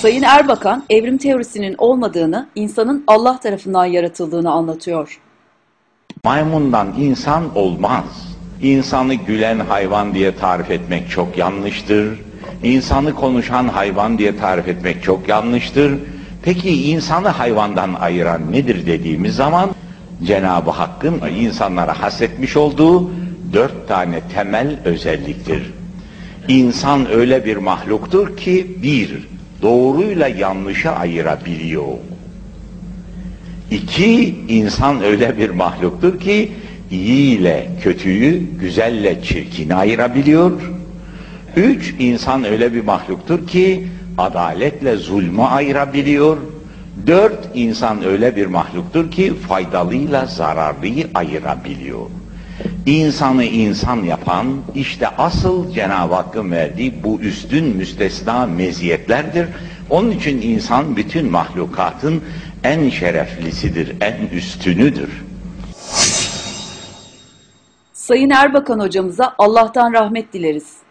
Sayın Erbakan, evrim teorisinin olmadığını, insanın Allah tarafından yaratıldığını anlatıyor. Maymundan insan olmaz. İnsanı gülen hayvan diye tarif etmek çok yanlıştır. İnsanı konuşan hayvan diye tarif etmek çok yanlıştır. Peki insanı hayvandan ayıran nedir dediğimiz zaman, Cenab-ı Hakk'ın insanlara hasretmiş olduğu 4 tane temel özelliktir. İnsan öyle bir mahluktur ki, bir, doğruyla yanlışı ayırabiliyor. İki, insan öyle bir mahluktur ki, iyi ile kötüyü, güzelle çirkini ayırabiliyor. Üç, insan öyle bir mahluktur ki, adaletle zulmü ayırabiliyor. Dört, insan öyle bir mahluktur ki, faydalıyla zararlıyı ayırabiliyor. İnsanı insan yapan, işte asıl Cenab-ı Hakk'ın verdiği bu üstün müstesna meziyetlerdir. Onun için insan bütün mahlukatın en şereflisidir, en üstünüdür. Sayın Erbakan hocamıza Allah'tan rahmet dileriz.